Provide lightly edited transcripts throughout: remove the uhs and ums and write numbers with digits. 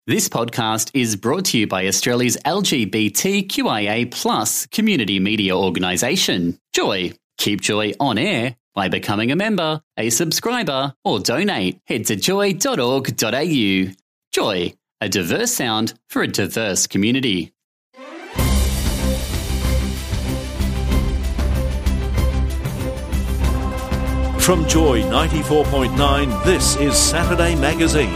This podcast is brought to you by Australia's LGBTQIA+ community media organisation, Joy. Keep Joy on air by becoming a member, a subscriber, or donate. Head to joy.org.au. Joy, a diverse sound for a diverse community. From Joy 94.9, this is Saturday Magazine.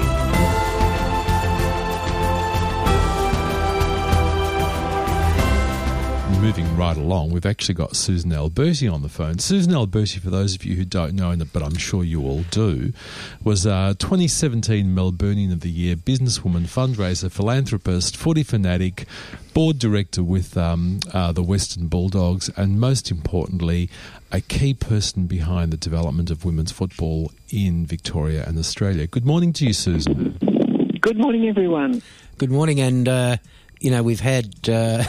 Moving right along, we've actually got Susan Alberti on the phone. Susan Alberti, for those of you who don't know, but I'm sure you all do, was 2017 Melburnian of the Year, businesswoman, fundraiser, philanthropist, footy fanatic, board director with the Western Bulldogs, and most importantly, a key person behind the development of women's football in Victoria and Australia. Good morning to you, Susan. Good morning, everyone. Good morning, and we've had...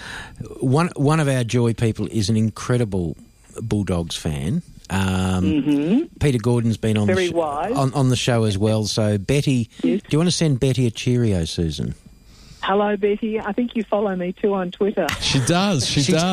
One of our Joy people is an incredible Bulldogs fan. Peter Gordon's been on on the show as well. So, Betty, yes. Do you want to send Betty a cheerio, Susan? Hello, Betty. I think you follow me too on Twitter. She does.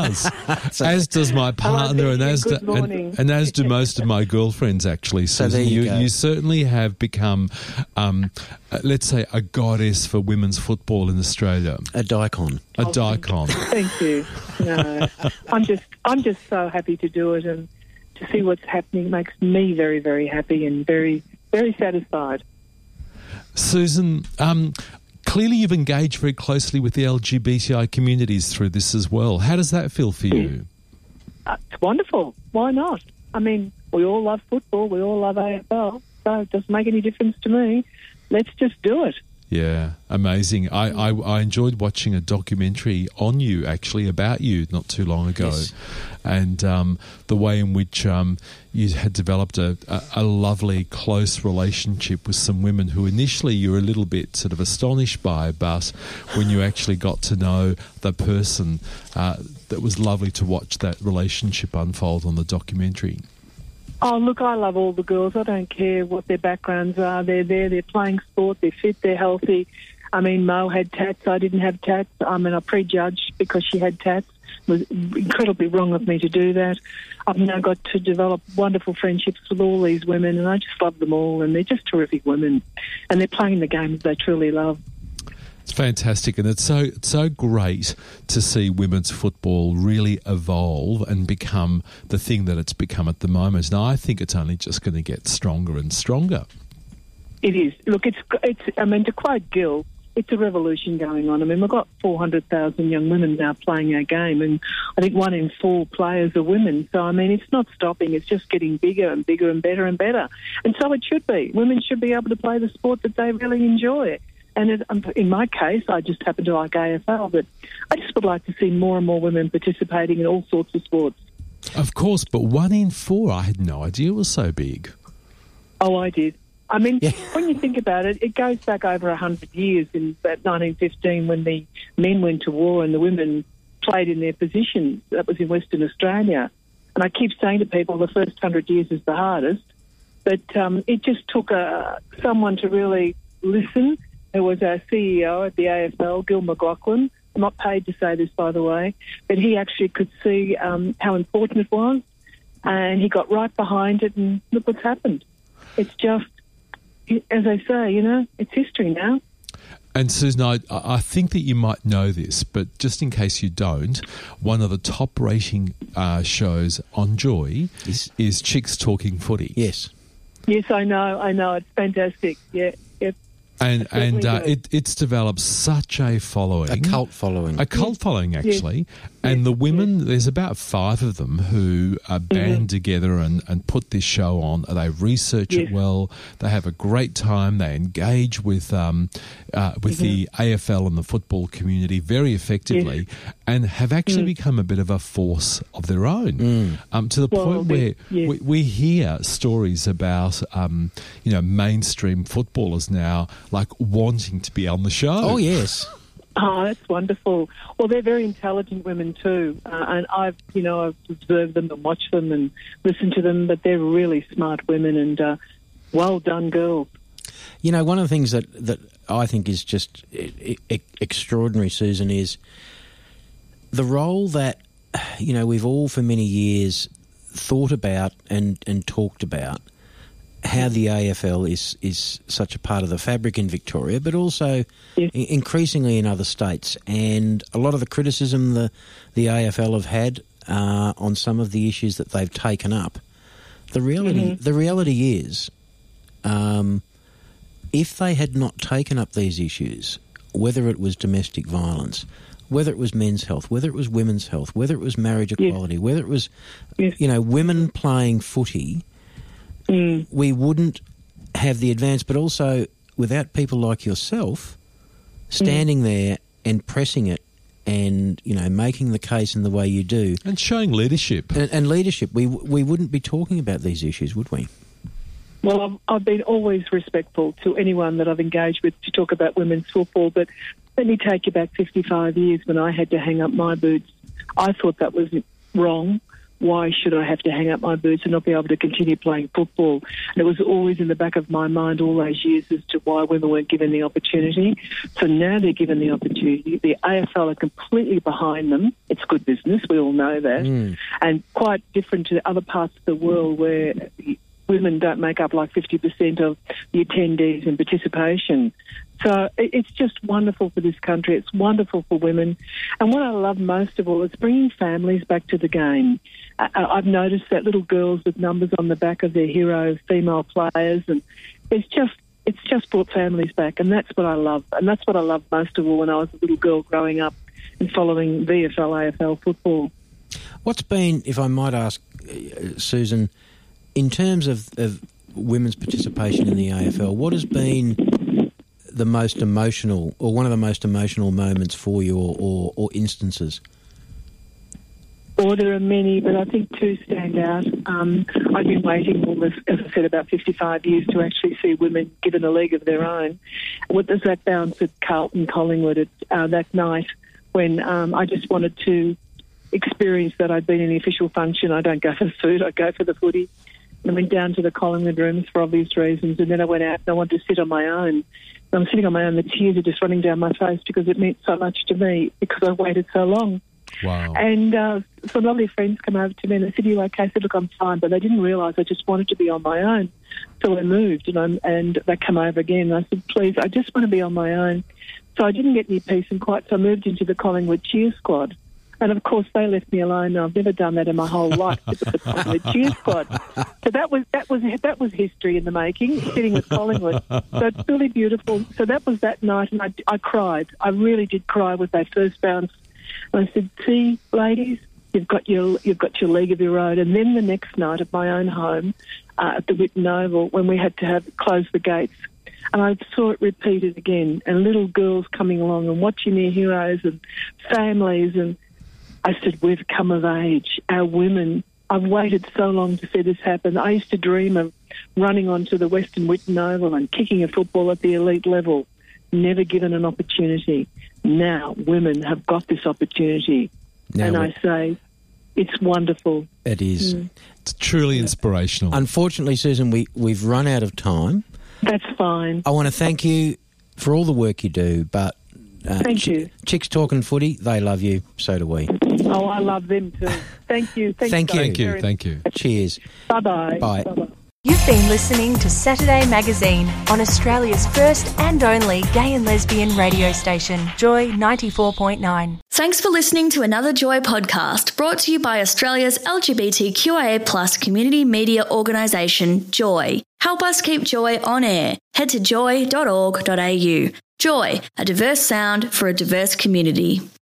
As does my partner. Hello, and as do most of my girlfriends, actually. Susan, so there you certainly have become, let's say, a goddess for women's football in Australia. A daikon. Thank you. No, I'm just so happy to do it, and to see what's happening makes me very, very happy and very, very satisfied. Susan, clearly you've engaged very closely with the LGBTI communities through this as well. How does that feel for you? It's wonderful. Why not? I mean, we all love football. We all love AFL. So it doesn't make any difference to me. Let's just do it. Yeah, amazing. I enjoyed watching a documentary on you, actually, about you not too long ago. Yes. And the way in which you had developed a lovely, close relationship with some women who initially you were a little bit sort of astonished by, but when you actually got to know the person, that was lovely to watch that relationship unfold on the documentary. Oh, look, I love all the girls. I don't care what their backgrounds are. They're there, they're playing sport, they're fit, they're healthy. I mean, Mo had tats, I didn't have tats. I mean, I prejudged because she had tats. It was incredibly wrong of me to do that. I've now got to develop wonderful friendships with all these women, and I just love them all, and they're just terrific women. And they're playing the games they truly love. It's fantastic, and it's so great to see women's football really evolve and become the thing that it's become at the moment. And I think it's only just going to get stronger and stronger. It is. Look, it's. I mean, to quote Gil, it's a revolution going on. I mean, we've got 400,000 young women now playing our game, and I think 1 in 4 players are women. So, I mean, it's not stopping. It's just getting bigger and bigger and better and better. And so it should be. Women should be able to play the sport that they really enjoy. And in my case, I just happen to like AFL, but I just would like to see more and more women participating in all sorts of sports. Of course, but 1 in 4, I had no idea it was so big. Oh, I did. I mean, when you think about it, it goes back over 100 years in about 1915 when the men went to war and the women played in their positions. That was in Western Australia. And I keep saying to people the first 100 years is the hardest, but it just took someone to really listen. There was our CEO at the AFL, Gil McLachlan. I'm not paid to say this, by the way, but he actually could see how important it was, and he got right behind it, and look what's happened. It's just, as I say, it's history now. And Susan, I think that you might know this, but just in case you don't, one of the top rating shows on Joy is Chicks Talking Footy. Yes. Yes, I know. It's fantastic. Yeah. And it's developed such a following. A cult following. Actually. Yes. And the women, there's about 5 of them who are band together and put this show on. They research it well. They have a great time. They engage with the AFL and the football community very effectively and have actually become a bit of a force of their own to the point where we hear stories about, mainstream footballers now like wanting to be on the show. Oh, yes. Oh, that's wonderful. Well, they're very intelligent women too, and I've observed them and watched them and listened to them, but they're really smart women and well done girls. One of the things that I think is just extraordinary, Susan, is the role that, we've all for many years thought about and talked about, how the AFL is such a part of the fabric in Victoria, but also increasingly in other states. And a lot of the criticism the AFL have had on some of the issues that they've taken up. The reality is, if they had not taken up these issues, whether it was domestic violence, whether it was men's health, whether it was women's health, whether it was marriage equality, whether it was, women playing footy, we wouldn't have the advance. But also, without people like yourself standing there and pressing it and, making the case in the way you do. And showing leadership. And leadership, we wouldn't be talking about these issues, would we? Well, I've been always respectful to anyone that I've engaged with to talk about women's football, but let me take you back 55 years when I had to hang up my boots. I thought that was wrong. Why should I have to hang up my boots and not be able to continue playing football? And it was always in the back of my mind all those years as to why women weren't given the opportunity. So now they're given the opportunity. The AFL are completely behind them. It's good business, we all know that. And quite different to other parts of the world where women don't make up like 50% of the attendees and participation. So it's just wonderful for this country. It's wonderful for women. And what I love most of all is bringing families back to the game. I've noticed that little girls with numbers on the back of their hero female players, and it's just brought families back, and that's what I love. And that's what I loved most of all when I was a little girl growing up and following VFL, AFL football. What's been, if I might ask, Susan, in terms of women's participation in the AFL, what has been the most emotional, or one of the most emotional moments for you, or instances? Well, there are many, but I think two stand out. I've been waiting almost, as I said, about 55 years to actually see women given a league of their own. What was that bounce at Carlton Collingwood that night when I just wanted to experience that I'd been in the official function. I don't go for the food, I go for the footy. And I went down to the Collingwood rooms for obvious reasons, and then I went out and I wanted to sit on my own. And I'm sitting on my own, the tears are just running down my face because it meant so much to me because I waited so long. Wow. And some lovely friends come over to me and they said, "Are you okay?" I said, "Look, I'm fine," but they didn't realise I just wanted to be on my own. So I moved and they come over again. And I said, "Please, I just want to be on my own." So I didn't get any peace and quiet, so I moved into the Collingwood cheer squad. And of course, they left me alone. I've never done that in my whole life. With the Collingwood cheer squad. So that was history in the making. Sitting with Collingwood, so it's really beautiful. So that was that night, and I cried. I really did cry when they first bounced. And I said, "See, ladies, you've got your league of your own." And then the next night at my own home, at the Whitten Oval, when we had to close the gates. And I saw it repeated again, and little girls coming along and watching their heroes and families, and I said, we've come of age. Our women, I've waited so long to see this happen. I used to dream of running onto the Western Whitten Oval and kicking a football at the elite level, never given an opportunity. Now women have got this opportunity. And I say, it's wonderful. It is. It's truly inspirational. Unfortunately, Susan, we've run out of time. That's fine. I want to thank you for all the work you do, but thank you. Chicks Talking Footy, they love you, so do we. Oh, I love them too. Thank you. Thank you. Thank you. Cheers. Bye-bye. Bye. Bye-bye. You've been listening to Saturday Magazine on Australia's first and only gay and lesbian radio station, Joy 94.9. Thanks for listening to another Joy podcast brought to you by Australia's LGBTQIA+ community media organisation, Joy. Help us keep Joy on air. Head to joy.org.au. Joy, a diverse sound for a diverse community.